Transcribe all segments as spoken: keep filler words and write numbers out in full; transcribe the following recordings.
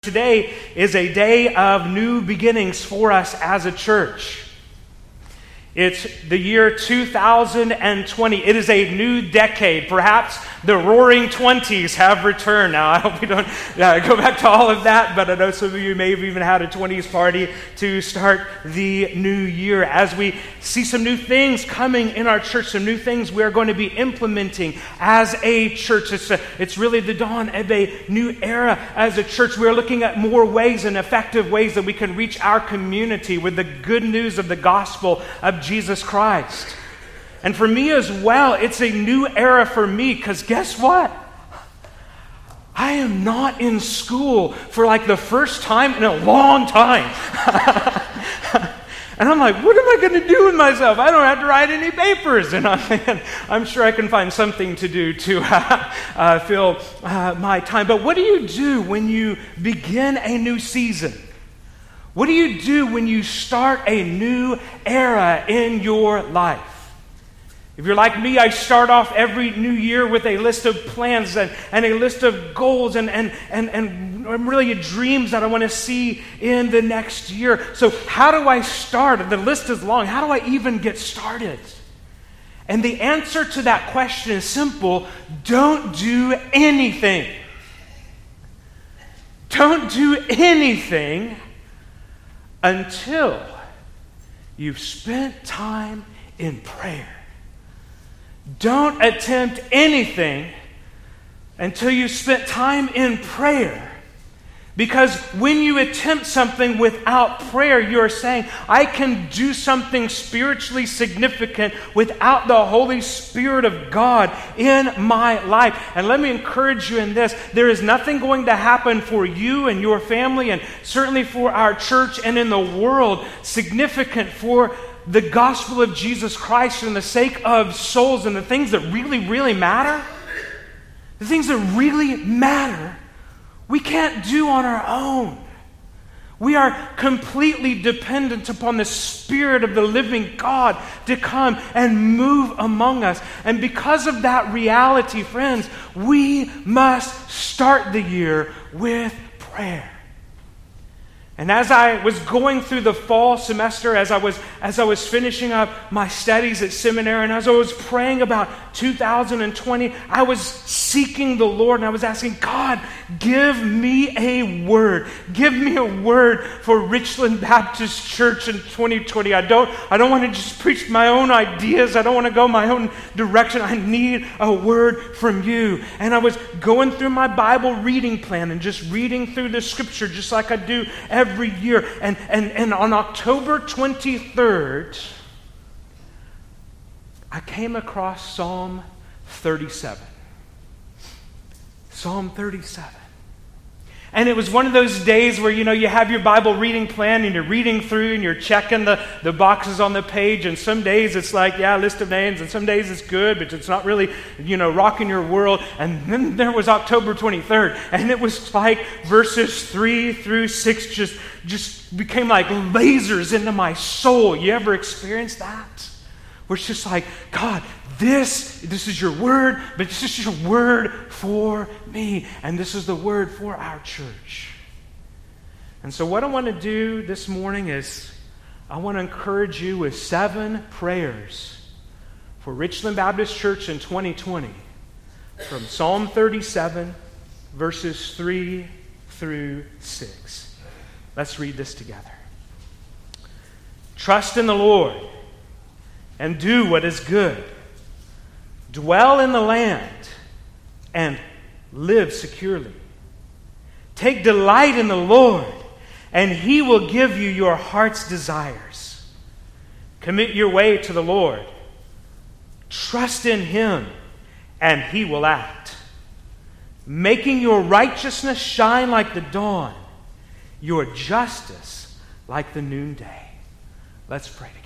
Today is a day of new beginnings for us as a church. It's the year two thousand twenty. It is a new decade. Perhaps the roaring twenties have returned. Now, I hope we don't uh, go back to all of that, but I know some of you may have even had a twenties party to start the new year. As we see some new things coming in our church, some new things we are going to be implementing as a church. It's, a, it's really the dawn of a new era as a church. We are looking at more ways and effective ways that we can reach our community with the good news of the gospel of Jesus Christ. And for me as well, it's a new era for me, because guess what? I am not in school for like the first time in a long time. And I'm like, what am I going to do with myself? I don't have to write any papers. And I'm thinking, I'm sure I can find something to do to uh, uh, fill uh, my time. But what do you do when you begin a new season? What do you do when you start a new era in your life? If you're like me, I start off every new year with a list of plans and, and a list of goals and, and, and, and really dreams that I want to see in the next year. So how do I start? The list is long. How do I even get started? And the answer to that question is simple. Don't do anything. Don't do anything until you've spent time in prayer. Don't attempt anything until you've spent time in prayer. Because when you attempt something without prayer, you're saying, I can do something spiritually significant without the Holy Spirit of God in my life. And let me encourage you in this. There is nothing going to happen for you and your family, and certainly for our church and in the world, significant for the gospel of Jesus Christ and the sake of souls and the things that really, really matter. The things that really matter, we can't do on our own. We are completely dependent upon the Spirit of the living God to come and move among us. And because of that reality, friends, we must start the year with prayer. And as I was going through the fall semester, as I was as I was finishing up my studies at seminary, and as I was praying about two thousand twenty, I was seeking the Lord, and I was asking, God, give me a word. Give me a word for Richland Baptist Church in twenty twenty. I don't, I don't want to just preach my own ideas. I don't want to go my own direction. I need a word from you. And I was going through my Bible reading plan and just reading through the scripture just like I do every Every year. And, and, and on October twenty-third, I came across Psalm thirty-seven. Psalm thirty-seven. And it was one of those days where, you know, you have your Bible reading plan and you're reading through and you're checking the, the boxes on the page. And some days it's like, yeah, list of names. And some days it's good, but it's not really, you know, rocking your world. And then there was October twenty-third. And it was like verses three through six just, just became like lasers into my soul. You ever experienced that? Where it's just like, God, This, this is your word, but this is your word for me. And this is the word for our church. And so what I want to do this morning is I want to encourage you with seven prayers for Richland Baptist Church in twenty twenty from Psalm thirty-seven, verses three through six. Let's read this together. Trust in the Lord and do what is good. Dwell in the land and live securely. Take delight in the Lord, and He will give you your heart's desires. Commit your way to the Lord. Trust in Him, and He will act, making your righteousness shine like the dawn, your justice like the noonday. Let's pray together.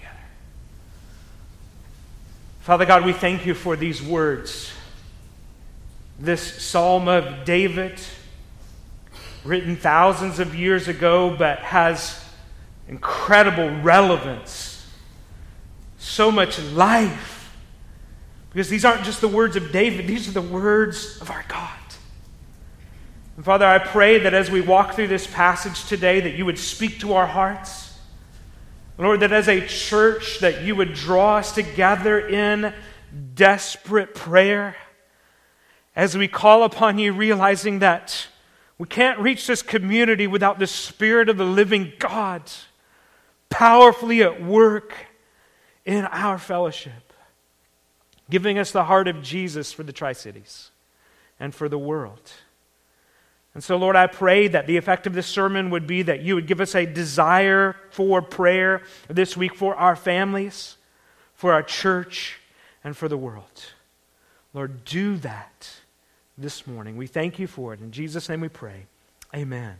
Father God, we thank you for these words. This Psalm of David, written thousands of years ago, but has incredible relevance. So much life. Because these aren't just the words of David, these are the words of our God. And Father, I pray that as we walk through this passage today, that you would speak to our hearts. Lord, that as a church, that you would draw us together in desperate prayer as we call upon you, realizing that we can't reach this community without the Spirit of the living God powerfully at work in our fellowship, giving us the heart of Jesus for the Tri-Cities and for the world. And so, Lord, I pray that the effect of this sermon would be that you would give us a desire for prayer this week for our families, for our church, and for the world. Lord, do that this morning. We thank you for it. In Jesus' name we pray. Amen.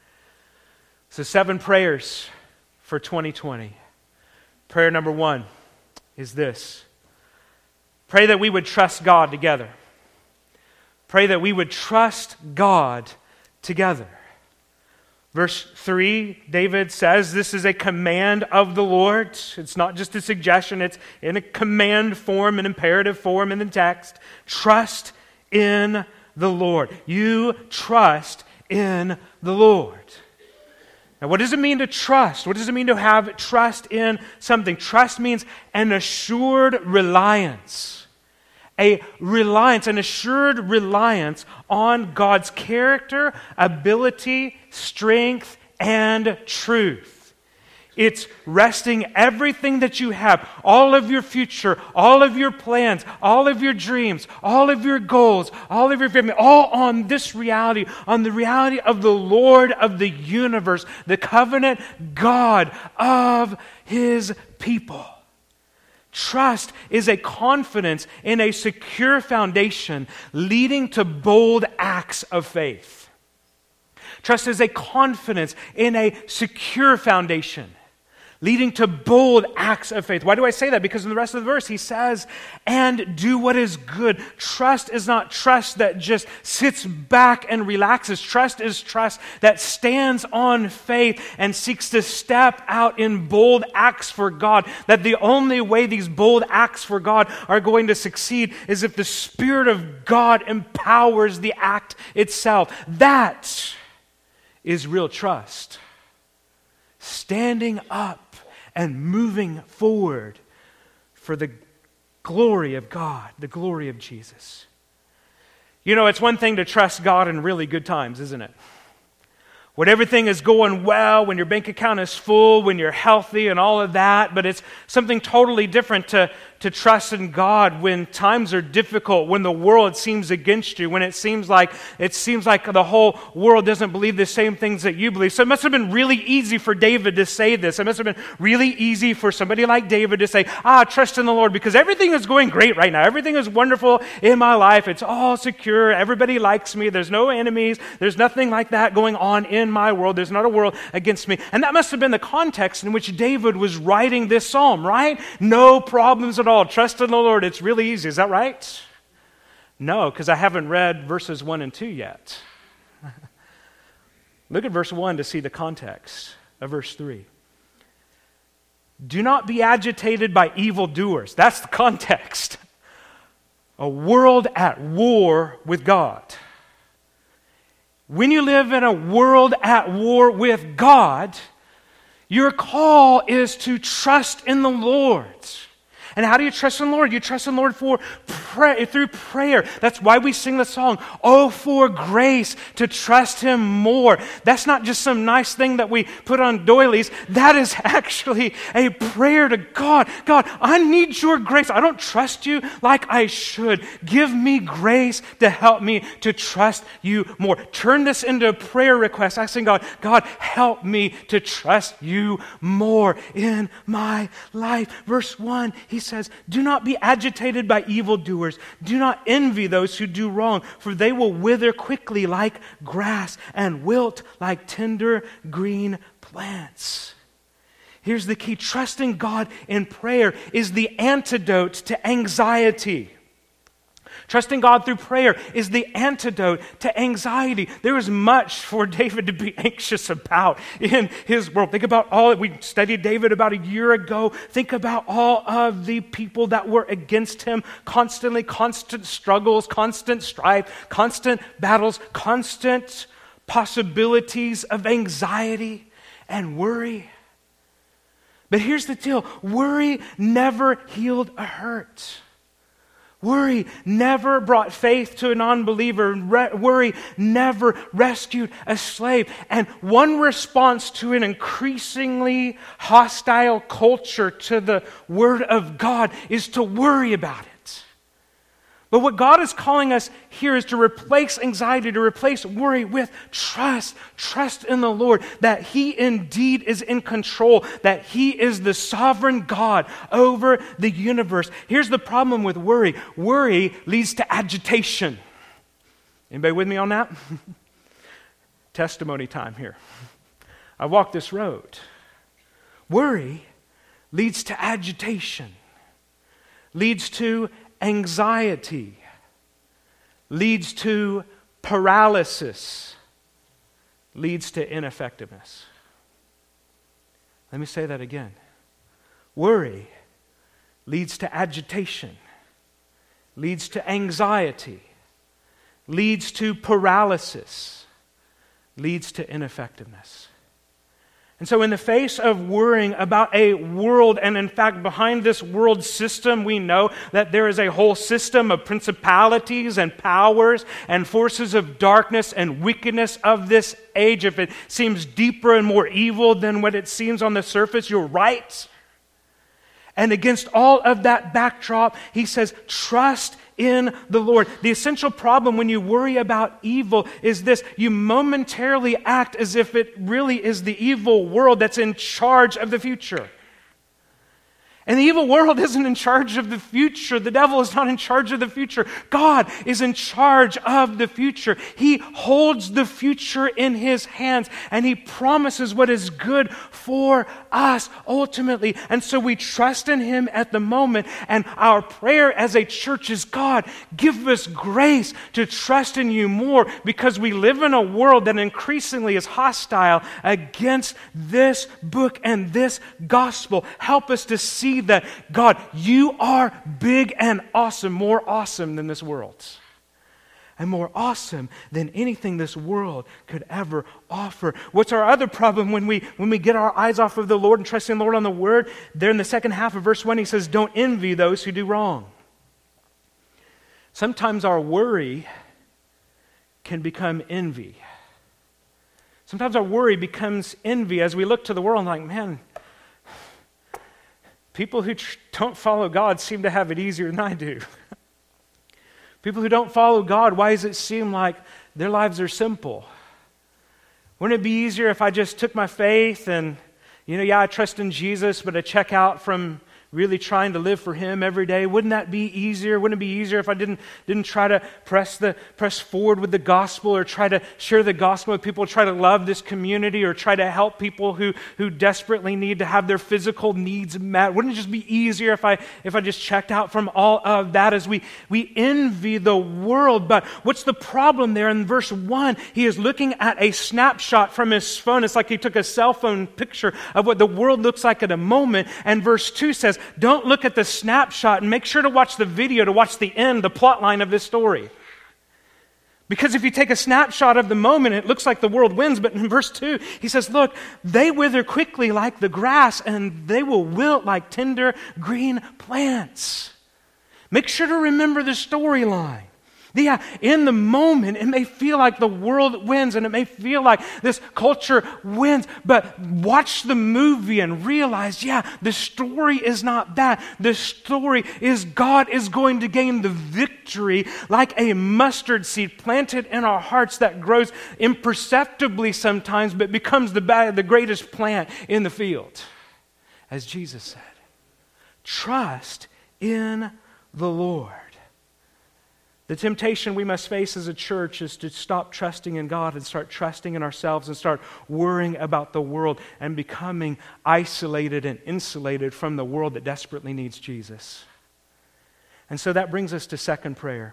So seven prayers for twenty twenty. Prayer number one is this. Pray that we would trust God together. Pray that we would trust God together. Verse three, David says this is a command of the Lord. It's not just a suggestion, it's in a command form, an imperative form in the text. Trust in the Lord. You trust in the Lord. Now, what does it mean to trust? What does it mean to have trust in something? Trust means an assured reliance. A reliance, an assured reliance on God's character, ability, strength, and truth. It's resting everything that you have, all of your future, all of your plans, all of your dreams, all of your goals, all of your family, all on this reality, on the reality of the Lord of the universe, the covenant God of His people. Trust is a confidence in a secure foundation leading to bold acts of faith. Trust is a confidence in a secure foundation leading to bold acts of faith. Why do I say that? Because in the rest of the verse he says, and do what is good. Trust is not trust that just sits back and relaxes. Trust is trust that stands on faith and seeks to step out in bold acts for God. That the only way these bold acts for God are going to succeed is if the Spirit of God empowers the act itself. That is real trust. Standing up and moving forward for the glory of God, the glory of Jesus. You know, it's one thing to trust God in really good times, isn't it? When everything is going well, when your bank account is full, when you're healthy and all of that, but it's something totally different to, to trust in God when times are difficult, when the world seems against you, when it seems like it seems like the whole world doesn't believe the same things that you believe. So it must have been really easy for David to say this. It must have been really easy for somebody like David to say, ah, trust in the Lord, because everything is going great right now. Everything is wonderful in my life. It's all secure. Everybody likes me. There's no enemies. There's nothing like that going on in my world. There's not a world against me. And that must have been the context in which David was writing this psalm, right? No problems at all. Trust in the Lord. It's really easy. Is that right? No, because I haven't read verses one and two yet. Look at verse one to see the context of verse three. Do not be agitated by evildoers. That's the context. A world at war with God. When you live in a world at war with God, your call is to trust in the Lord. And how do you trust in the Lord? You trust in the Lord for pray, through prayer. That's why we sing the song, oh, for grace to trust Him more. That's not just some nice thing that we put on doilies. That is actually a prayer to God. God, I need your grace. I don't trust you like I should. Give me grace to help me to trust you more. Turn this into a prayer request, asking God, God, help me to trust you more in my life. Verse one, he says, do not be agitated by evildoers. Do not envy those who do wrong, for they will wither quickly like grass and wilt like tender green plants. Here's the key. Trusting God in prayer is the antidote to anxiety. Trusting God through prayer is the antidote to anxiety. There is much for David to be anxious about in his world. Think about all, we studied David about a year ago. Think about all of the people that were against him constantly, constant struggles, constant strife, constant battles, constant possibilities of anxiety and worry. But here's the deal. Worry never healed a hurt. Worry never brought faith to a non-believer. Re- worry never rescued a slave. And one response to an increasingly hostile culture to the Word of God is to worry about it. But what God is calling us here is to replace anxiety, to replace worry with trust. Trust in the Lord, that He indeed is in control, that He is the sovereign God over the universe. Here's the problem with worry. Worry leads to agitation. Anybody with me on that? Testimony time here. I walked this road. Worry leads to agitation, leads to anxiety, leads to paralysis, leads to ineffectiveness. Let me say that again. Worry leads to agitation, leads to anxiety, leads to paralysis, leads to ineffectiveness. And so in the face of worrying about a world, and in fact behind this world system, we know that there is a whole system of principalities and powers and forces of darkness and wickedness of this age. If it seems deeper and more evil than what it seems on the surface, you're right. And against all of that backdrop, he says, trust in the Lord. The essential problem when you worry about evil is this: you momentarily act as if it really is the evil world that's in charge of the future. And the evil world isn't in charge of the future. The devil is not in charge of the future. God is in charge of the future. He holds the future in His hands, and He promises what is good for us ultimately. And so we trust in Him at the moment, and our prayer as a church is, God, give us grace to trust in You more, because we live in a world that increasingly is hostile against this book and this gospel. Help us to see that, God, You are big and awesome, more awesome than this world, and more awesome than anything this world could ever offer. What's our other problem when we when we get our eyes off of the Lord and trust in the Lord on the Word? There in the second half of verse one, he says, don't envy those who do wrong. Sometimes our worry can become envy. Sometimes our worry becomes envy as we look to the world and like, man, people who tr- don't follow God seem to have it easier than I do. People who don't follow God, why does it seem like their lives are simple? Wouldn't it be easier if I just took my faith and, you know, yeah, I trust in Jesus, but I check out from really trying to live for Him every day? Wouldn't that be easier? Wouldn't it be easier if I didn't didn't try to press the press forward with the gospel, or try to share the gospel with people, try to love this community, or try to help people who who desperately need to have their physical needs met? Wouldn't it just be easier if I if I just checked out from all of that? As we we envy the world. But what's the problem there? In verse one, he is looking at a snapshot from his phone. It's like he took a cell phone picture of what the world looks like at a moment. And verse two says, don't look at the snapshot, and make sure to watch the video to watch the end, the plot line of this story. Because if you take a snapshot of the moment, it looks like the world wins. But in verse two, he says, look, they wither quickly like the grass, and they will wilt like tender green plants. Make sure to remember the storyline. Yeah, in the moment, it may feel like the world wins, and it may feel like this culture wins, but watch the movie and realize, yeah, the story is not that. The story is God is going to gain the victory like a mustard seed planted in our hearts that grows imperceptibly sometimes, but becomes the, the greatest plant in the field. As Jesus said, trust in the Lord. The temptation we must face as a church is to stop trusting in God and start trusting in ourselves and start worrying about the world and becoming isolated and insulated from the world that desperately needs Jesus. And so that brings us to second prayer.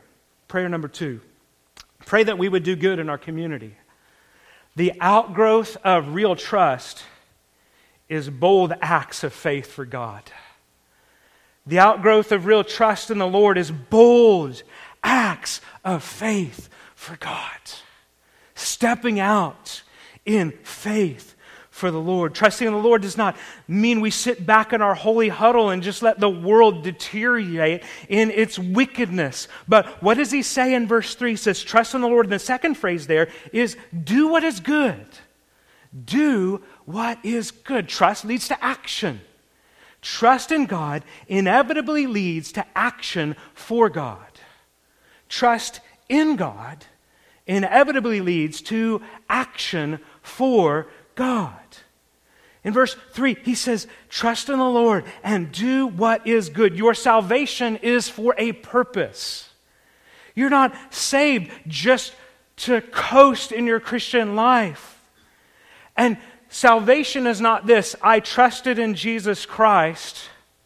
Prayer number two. Pray that we would do good in our community. The outgrowth of real trust is bold acts of faith for God. The outgrowth of real trust in the Lord is bold acts of faith for God. Stepping out in faith for the Lord. Trusting in the Lord does not mean we sit back in our holy huddle and just let the world deteriorate in its wickedness. But what does he say in verse three? He says, trust in the Lord. And the second phrase there is, do what is good. Do what is good. Trust leads to action. Trust in God inevitably leads to action for God. Trust in God inevitably leads to action for God. In verse three, he says, trust in the Lord and do what is good. Your salvation is for a purpose. You're not saved just to coast in your Christian life. And salvation is not this: I trusted in Jesus Christ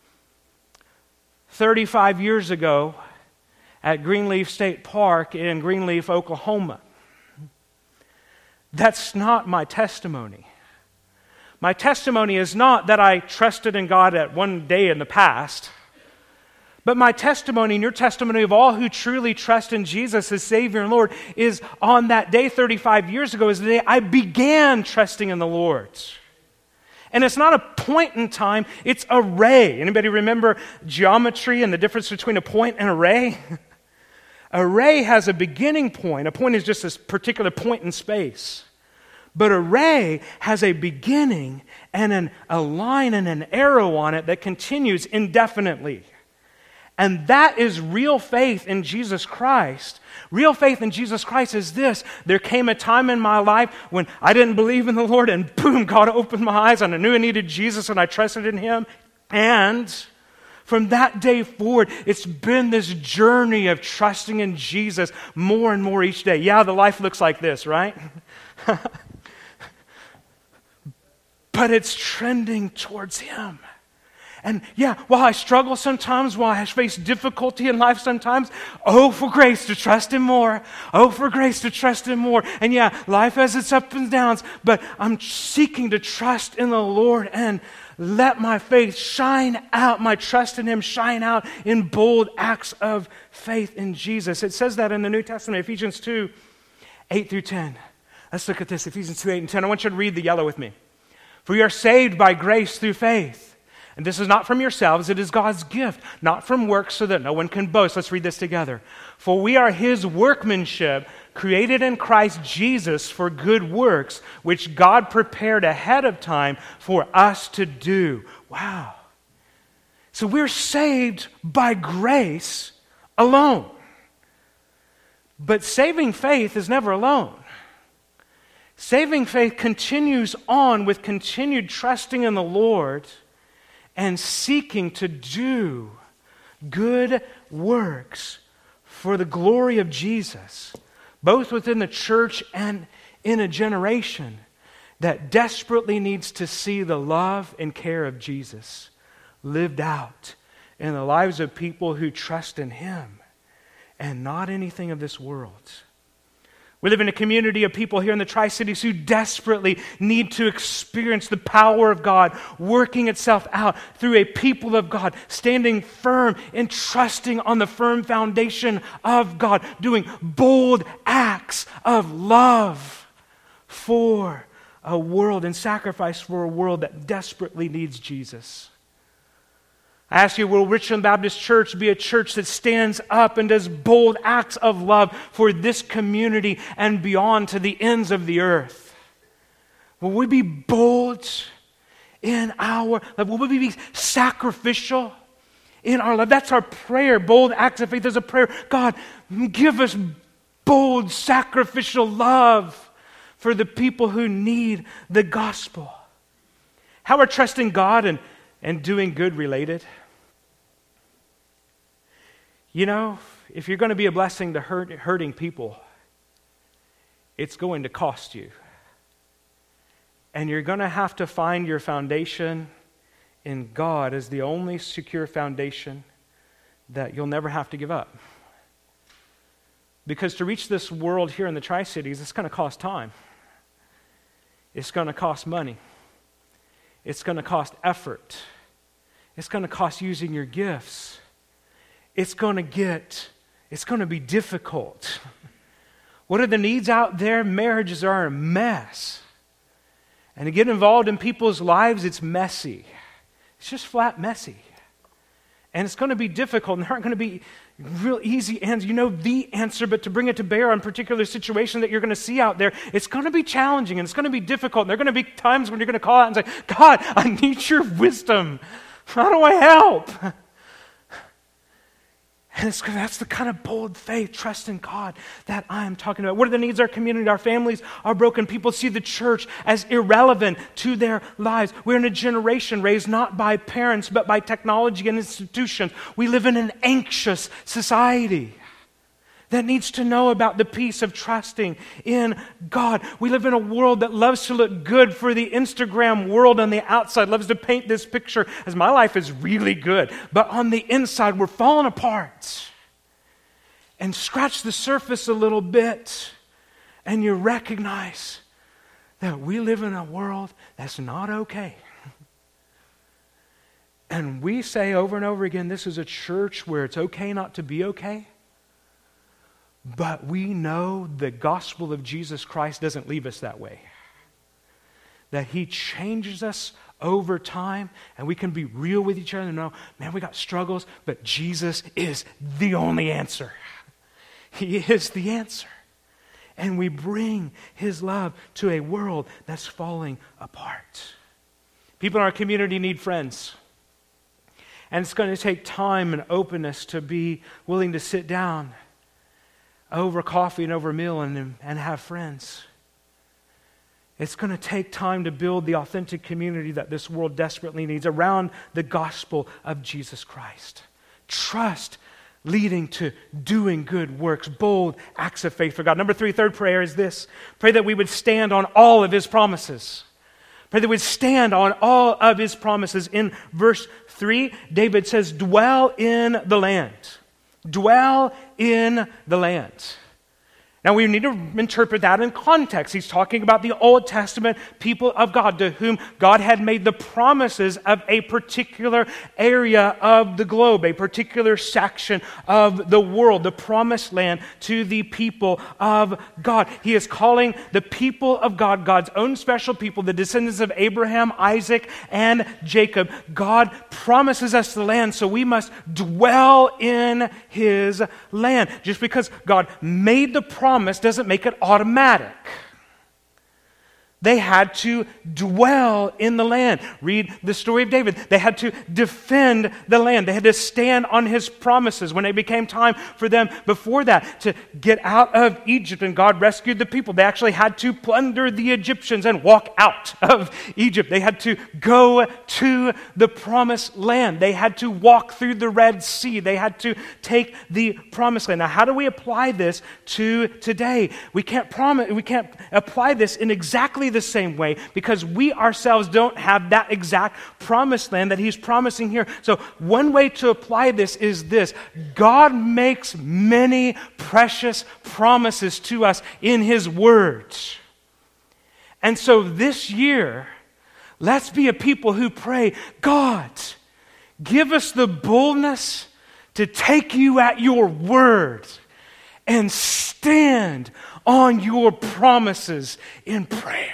thirty-five years ago at Greenleaf State Park in Greenleaf, Oklahoma. That's not my testimony. My testimony is not that I trusted in God at one day in the past, but my testimony and your testimony of all who truly trust in Jesus as Savior and Lord is on that day thirty-five years ago is the day I began trusting in the Lord. And it's not a point in time, it's a ray. Anybody remember geometry and the difference between a point and a ray? A ray has a beginning point. A point is just this particular point in space. But a ray has a beginning and an, a line and an arrow on it that continues indefinitely. And that is real faith in Jesus Christ. Real faith in Jesus Christ is this: there came a time in my life when I didn't believe in the Lord, and boom, God opened my eyes and I knew I needed Jesus and I trusted in Him. And from that day forward, it's been this journey of trusting in Jesus more and more each day. Yeah, the life looks like this, right? But it's trending towards Him. And yeah, while I struggle sometimes, while I face difficulty in life sometimes, oh, for grace to trust Him more. Oh, for grace to trust Him more. And yeah, life has its ups and downs, but I'm seeking to trust in the Lord and let my faith shine out, my trust in Him shine out in bold acts of faith in Jesus. It says that in the New Testament, Ephesians two, eight through ten. Let's look at this, Ephesians two, eight and ten. I want you to read the yellow with me. For you are saved by grace through faith. And this is not from yourselves, it is God's gift, not from works so that no one can boast. Let's read this together. For we are His workmanship, created in Christ Jesus for good works, which God prepared ahead of time for us to do. Wow. So we're saved by grace alone. But saving faith is never alone. Saving faith continues on with continued trusting in the Lord and seeking to do good works for the glory of Jesus, both within the church and in a generation that desperately needs to see the love and care of Jesus lived out in the lives of people who trust in Him and not anything of this world. We live in a community of people here in the Tri-Cities who desperately need to experience the power of God working itself out through a people of God, standing firm and trusting on the firm foundation of God, doing bold acts of love for a world and sacrifice for a world that desperately needs Jesus. I ask you, will Richland Baptist Church be a church that stands up and does bold acts of love for this community and beyond to the ends of the earth? Will we be bold in our love? Will we be sacrificial in our love? That's our prayer. Bold acts of faith is a prayer. God, give us bold sacrificial love for the people who need the gospel. How are trusting God and, and doing good related? You know, if you're going to be a blessing to hurt, hurting people, it's going to cost you. And you're going to have to find your foundation in God as the only secure foundation that you'll never have to give up. Because to reach this world here in the Tri-Cities, it's going to cost time. It's going to cost money. It's going to cost effort. It's going to cost using your gifts. It's going to get, it's going to be difficult. What are the needs out there? Marriages are a mess. And to get involved in people's lives, it's messy. It's just flat messy. And it's going to be difficult, and there aren't going to be real easy answers. You know the answer, but to bring it to bear on particular situation that you're going to see out there, it's going to be challenging, and it's going to be difficult. And there are going to be times when you're going to call out and say, God, I need your wisdom. How do I help? And it's, that's the kind of bold faith, trust in God that I am talking about. What are the needs of our community? Our families are broken. People see the church as irrelevant to their lives. We're in a generation raised not by parents, but by technology and institutions. We live in an anxious society that needs to know about the peace of trusting in God. We live in a world that loves to look good for the Instagram world on the outside, loves to paint this picture as my life is really good. But on the inside, we're falling apart. And scratch the surface a little bit, and you recognize that we live in a world that's not okay. And we say over and over again, this is a church where it's okay not to be okay. But we know the gospel of Jesus Christ doesn't leave us that way. That He changes us over time, and we can be real with each other and know, man, we got struggles, but Jesus is the only answer. He is the answer. And we bring His love to a world that's falling apart. People in our community need friends. And it's going to take time and openness to be willing to sit down over coffee and over a meal and, and have friends. It's going to take time to build the authentic community that this world desperately needs around the gospel of Jesus Christ. Trust leading to doing good works, bold acts of faith for God. Number three, third prayer is this. Pray that we would stand on all of His promises. Pray that we would stand on all of His promises. In verse three, David says, dwell in the land. Dwell in the land. Now we need to interpret that in context. He's talking about the Old Testament people of God to whom God had made the promises of a particular area of the globe, a particular section of the world, the promised land to the people of God. He is calling the people of God, God's own special people, the descendants of Abraham, Isaac, and Jacob. God promises us the land, so we must dwell in His land. Just because God made the promise Promise doesn't make it automatic. They had to dwell in the land. Read the story of David. They had to defend the land. They had to stand on his promises when it became time for them before that to get out of Egypt, and God rescued the people. They actually had to plunder the Egyptians and walk out of Egypt. They had to go to the promised land. They had to walk through the Red Sea. They had to take the promised land. Now, how do we apply this to today? We can't promise, we can't apply this in exactly the same way because we ourselves don't have that exact promised land that He's promising here. So one way to apply this is this: God makes many precious promises to us in His Word. And so this year, let's be a people who pray, God, give us the boldness to take You at Your word and stand on Your promises in prayer.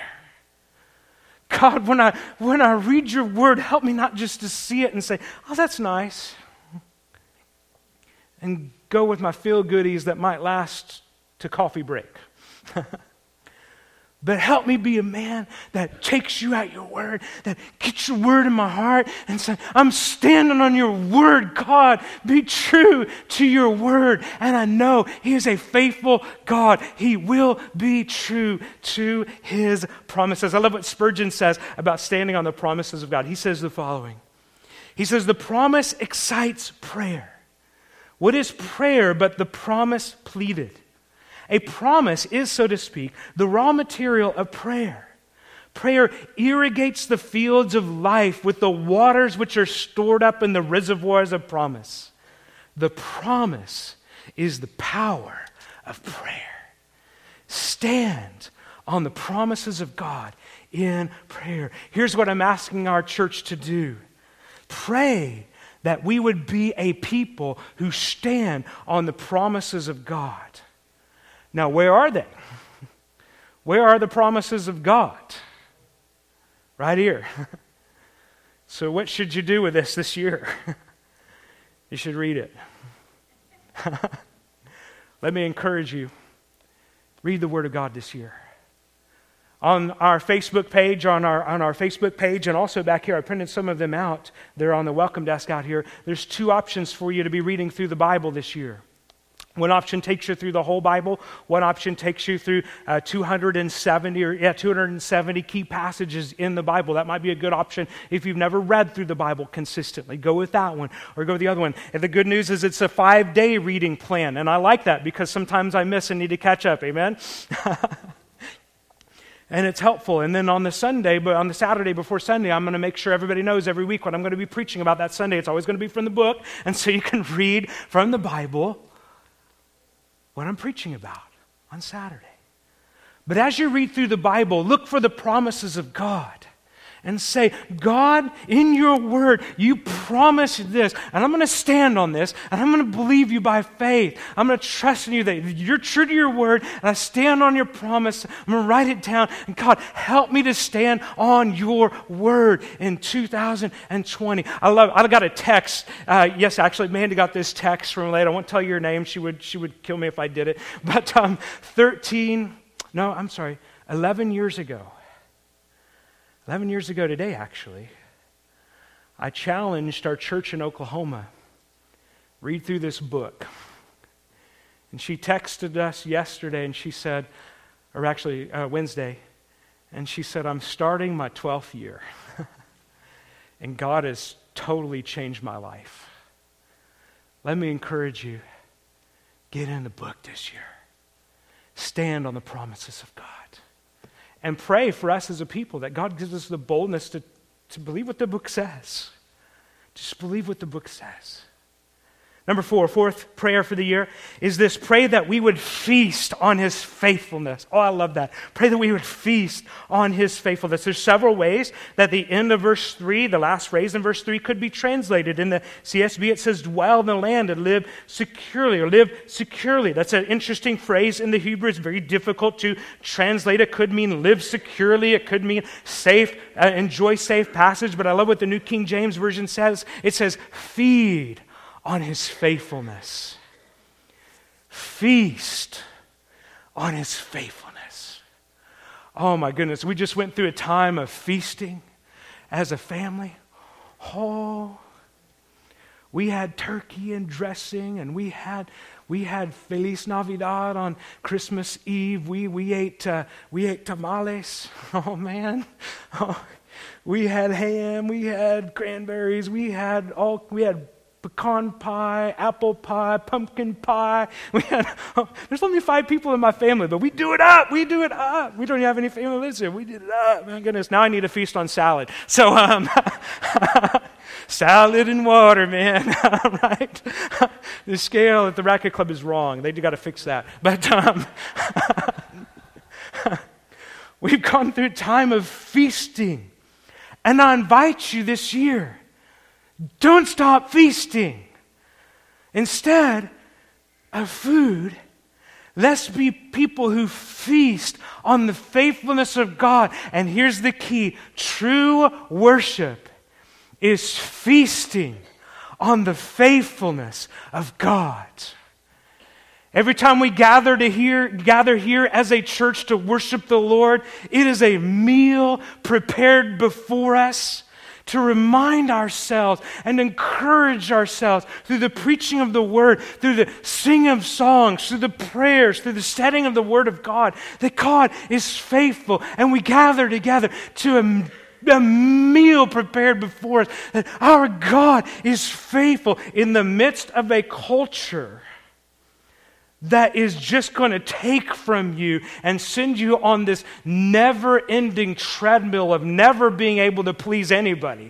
God, when I when I read Your word, help me not just to see it and say, oh, that's nice, and go with my feel-goodies that might last to coffee break. But help me be a man that takes You at Your word, that gets Your word in my heart and says, I'm standing on Your word, God. Be true to Your word. And I know He is a faithful God. He will be true to His promises. I love what Spurgeon says about standing on the promises of God. He says the following. He says, the promise excites prayer. What is prayer but the promise pleaded? A promise is, so to speak, the raw material of prayer. Prayer irrigates the fields of life with the waters which are stored up in the reservoirs of promise. The promise is the power of prayer. Stand on the promises of God in prayer. Here's what I'm asking our church to do. Pray that we would be a people who stand on the promises of God. Now, where are they? Where are the promises of God? Right here. So what should you do with this this year? You should read it. Let me encourage you. Read the Word of God this year. On our Facebook page, on our on our Facebook page, and also back here, I printed some of them out. They're on the welcome desk out here. There's two options for you to be reading through the Bible this year. One option takes you through the whole Bible. One option takes you through uh, two hundred seventy or yeah, two hundred seventy key passages in the Bible. That might be a good option if you've never read through the Bible consistently. Go with that one or go with the other one. And the good news is it's a five-day reading plan, and I like that because sometimes I miss and need to catch up. Amen. And it's helpful. And then on the Sunday, but on the Saturday before Sunday, I'm going to make sure everybody knows every week what I'm going to be preaching about that Sunday. It's always going to be from the book, and so you can read from the Bible what I'm preaching about on Saturday. But as you read through the Bible, look for the promises of God and say, God, in your word, you promised this, and I'm going to stand on this, and I'm going to believe you by faith. I'm going to trust in you that you're true to your word, and I stand on your promise. I'm going to write it down, and God, help me to stand on your word in two thousand twenty. I love I got a text. Uh, yes, actually, Mandy got this text from late. I won't tell you her name. She would, she would kill me if I did it. But um, thirteen, no, I'm sorry, eleven years ago, eleven years ago today, actually, I challenged our church in Oklahoma, read through this book. And she texted us yesterday and she said, or actually uh, Wednesday, and she said, I'm starting my twelfth year. And God has totally changed my life. Let me encourage you, get in the book this year. Stand on the promises of God. And pray for us as a people that God gives us the boldness to, to believe what the book says. Just believe what the book says. Number four, fourth prayer for the year is this: pray that we would feast on His faithfulness. Oh, I love that. Pray that we would feast on His faithfulness. There's several ways that the end of verse three, the last phrase in verse three, could be translated. In the C S B, it says, dwell in the land and live securely, or live securely. That's an interesting phrase in the Hebrew. It's very difficult to translate. It could mean live securely. It could mean safe, uh, enjoy safe passage. But I love what the New King James Version says. It says, feed on His faithfulness. Feast on His faithfulness. Oh my goodness, we just went through a time of feasting as a family. Oh, we had turkey and dressing, and we had we had Feliz Navidad on Christmas Eve. We we ate uh, we ate tamales. Oh man. Oh, we had ham, we had cranberries, we had all we had pecan pie, apple pie, pumpkin pie. We had, oh, there's only five people in my family, but we do it up. We do it up. We don't have any family lives here. We did it up. My goodness. Now I need a feast on salad. So, um, salad and water, man. Right? The scale at the Racket Club is wrong. They got to fix that. But um, we've gone through a time of feasting. And I invite you this year, don't stop feasting. Instead of food, let's be people who feast on the faithfulness of God. And here's the key. True worship is feasting on the faithfulness of God. Every time we gather to hear, gather here as a church to worship the Lord, it is a meal prepared before us to remind ourselves and encourage ourselves through the preaching of the Word, through the singing of songs, through the prayers, through the studying of the Word of God, that God is faithful. And we gather together to a, a meal prepared before us, that our God is faithful in the midst of a culture that is just going to take from you and send you on this never-ending treadmill of never being able to please anybody.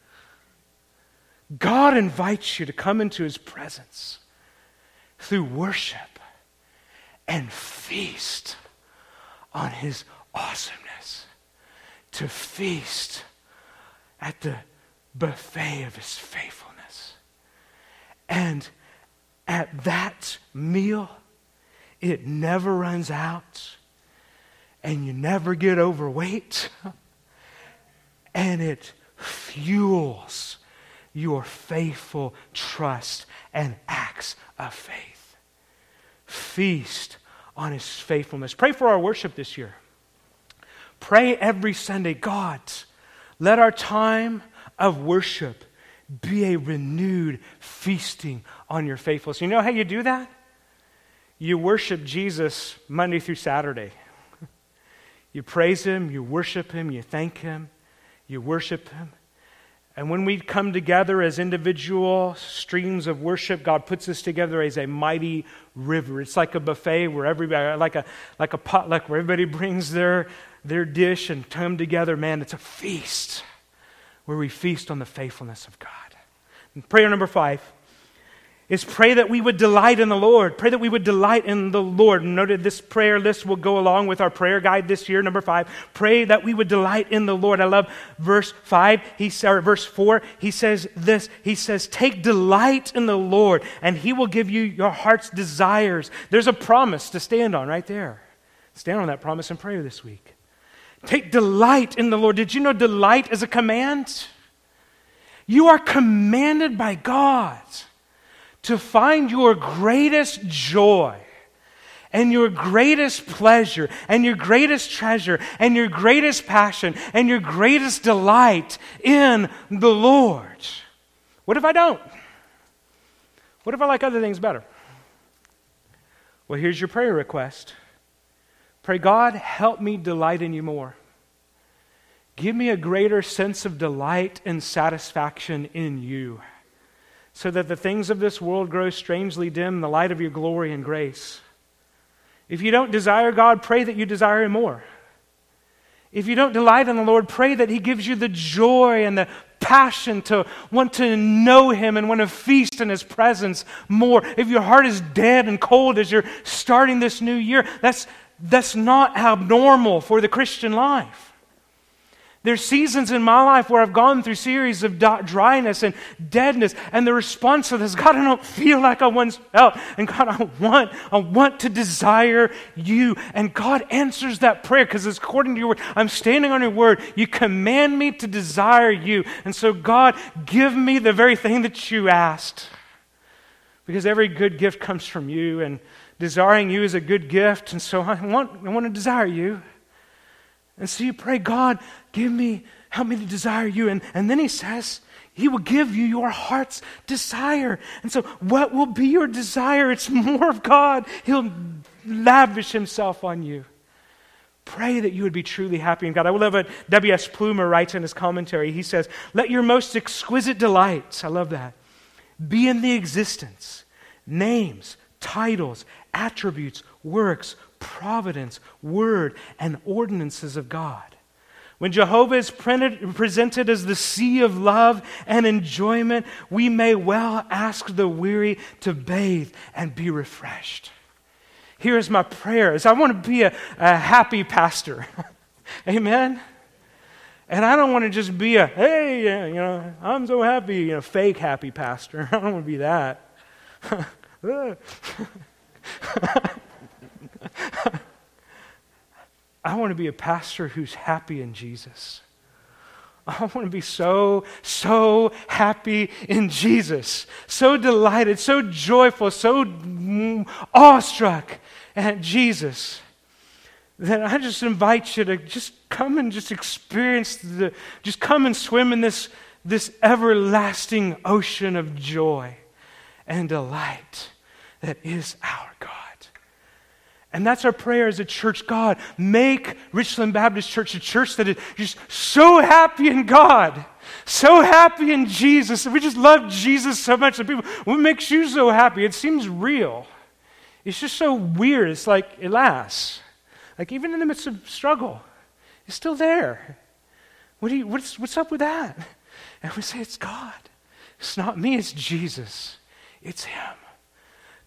God invites you to come into His presence through worship and feast on his awesomeness, to feast at the buffet of his faithfulness. And at that meal, it never runs out, and you never get overweight, and it fuels your faithful trust and acts of faith. Feast on his faithfulness. Pray for our worship this year. Pray every Sunday, God, let our time of worship be a renewed feasting on your faithfulness. You know how you do that? You worship Jesus Monday through Saturday. You praise him, you worship him, you thank him, you worship him. And when we come together as individual streams of worship, God puts us together as a mighty river. It's like a buffet where everybody, like a like a potluck where everybody brings their their dish and come together. Man, it's a feast where we feast on the faithfulness of God. And prayer number five is pray that we would delight in the Lord. Pray that we would delight in the Lord. Noted this prayer list will go along with our prayer guide this year. Number five, pray that we would delight in the Lord. I love verse five. He or verse four. He says this. He says, "Take delight in the Lord, and He will give you your heart's desires." There's a promise to stand on right there. Stand on that promise in prayer this week. Take delight in the Lord. Did you know delight is a command? You are commanded by God to find your greatest joy and your greatest pleasure and your greatest treasure and your greatest passion and your greatest delight in the Lord. What if I don't? What if I like other things better? Well, here's your prayer request. Pray, God, help me delight in you more. Give me a greater sense of delight and satisfaction in you, so that the things of this world grow strangely dim in the light of your glory and grace. If you don't desire God, pray that you desire Him more. If you don't delight in the Lord, pray that He gives you the joy and the passion to want to know Him and want to feast in His presence more. If your heart is dead and cold as you're starting this new year, that's, that's not abnormal for the Christian life. There's seasons in my life where I've gone through series of dryness and deadness, and the response to this, God, I don't feel like I once felt, and God, I want, I want to desire you. And God answers that prayer because it's according to your word. I'm standing on your word. You command me to desire you. And so God, give me the very thing that you asked. Because every good gift comes from you, and desiring you is a good gift. And so I want, I want to desire you. And so you pray, God, give me, help me to desire you. And, and then he says, He will give you your heart's desire. And so what will be your desire? It's more of God. He'll lavish Himself on you. Pray that you would be truly happy in God. I love what W S Plumer writes in his commentary. He says, let your most exquisite delights, I love that, be in the existence, names, titles, attributes, works, providence, word, and ordinances of God. When Jehovah is printed, presented as the sea of love and enjoyment, we may well ask the weary to bathe and be refreshed. Here is my prayer, is I want to be a, a happy pastor. Amen? And I don't want to just be a, hey, you know, I'm so happy, you know, fake happy pastor. I don't want to be that. I want to be a pastor who's happy in Jesus. I want to be so, so happy in Jesus, so delighted, so joyful, so awestruck at Jesus, that I just invite you to just come and just experience the, just come and swim in this, this everlasting ocean of joy and delight that is our God. And that's our prayer as a church. God, make Richland Baptist Church a church that is just so happy in God, so happy in Jesus. We just love Jesus so much that people, what makes you so happy? It seems real. It's just so weird. It's like it lasts. Like even in the midst of struggle, it's still there. What do you, what's, what's up with that? And we say, it's God. It's not me, it's Jesus. It's Him.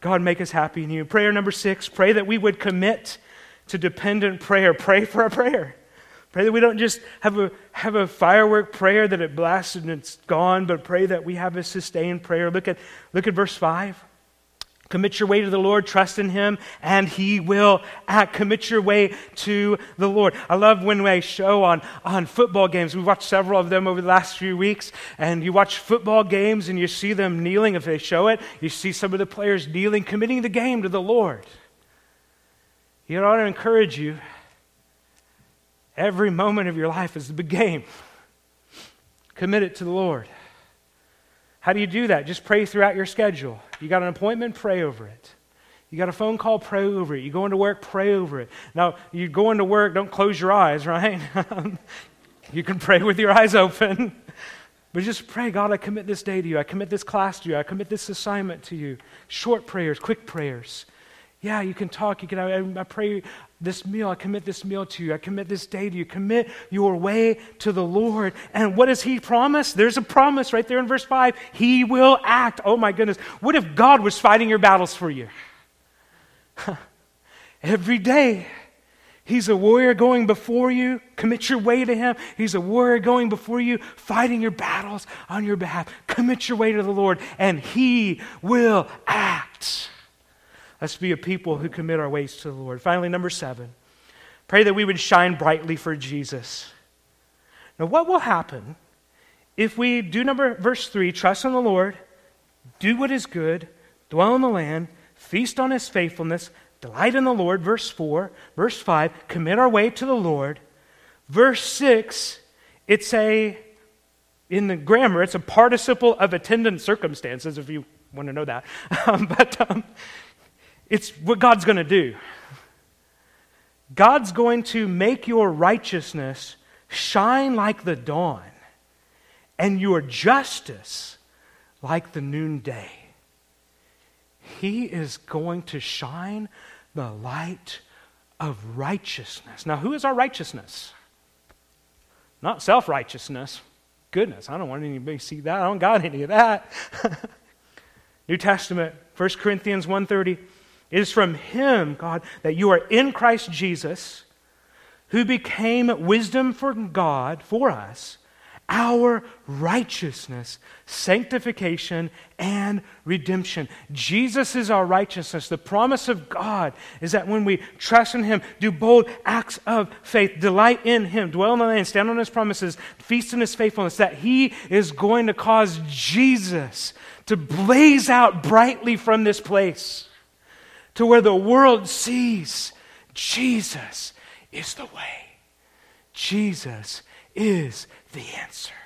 God, make us happy in you. Prayer number six, pray that we would commit to dependent prayer. Pray for our prayer. Pray that we don't just have a have a firework prayer that it blasts and it's gone, but pray that we have a sustained prayer. Look at look at verse five. Commit your way to the Lord, trust in Him, and He will act. Commit your way to the Lord. I love when they show on, on football games. We've watched several of them over the last few weeks, and you watch football games and you see them kneeling. If they show it, you see some of the players kneeling, committing the game to the Lord. You know, I want to encourage you, every moment of your life is the big game. Commit it to the Lord. How do you do that? Just pray throughout your schedule. You got an appointment, pray over it. You got a phone call, pray over it. You go into work, pray over it. Now, you go into work, don't close your eyes, right? You can pray with your eyes open. But just pray, God, I commit this day to you. I commit this class to you. I commit this assignment to you. Short prayers, quick prayers. Yeah, you can talk. You can. I, I pray this meal. I commit this meal to you. I commit this day to you. Commit your way to the Lord. And what does He promise? There's a promise right there in verse five. He will act. Oh my goodness. What if God was fighting your battles for you? Every day, He's a warrior going before you. Commit your way to Him. He's a warrior going before you, fighting your battles on your behalf. Commit your way to the Lord, and He will act. Let's be a people who commit our ways to the Lord. Finally, number seven, pray that we would shine brightly for Jesus. Now, what will happen if we do number verse three, trust in the Lord, do what is good, dwell in the land, feast on His faithfulness, delight in the Lord, verse four, verse five, commit our way to the Lord. Verse six, it's a, in the grammar, it's a participle of attendant circumstances, if you want to know that. Um, but um, it's what God's going to do. God's going to make your righteousness shine like the dawn and your justice like the noonday. He is going to shine the light of righteousness. Now, who is our righteousness? Not self-righteousness. Goodness, I don't want anybody to see that. I don't got any of that. New Testament, First Corinthians one thirty. It is from Him, God, that you are in Christ Jesus, who became wisdom for God, for us, our righteousness, sanctification, and redemption. Jesus is our righteousness. The promise of God is that when we trust in Him, do bold acts of faith, delight in Him, dwell in the land, stand on His promises, feast in His faithfulness, that He is going to cause Jesus to blaze out brightly from this place, to where the world sees Jesus is the way. Jesus is the answer.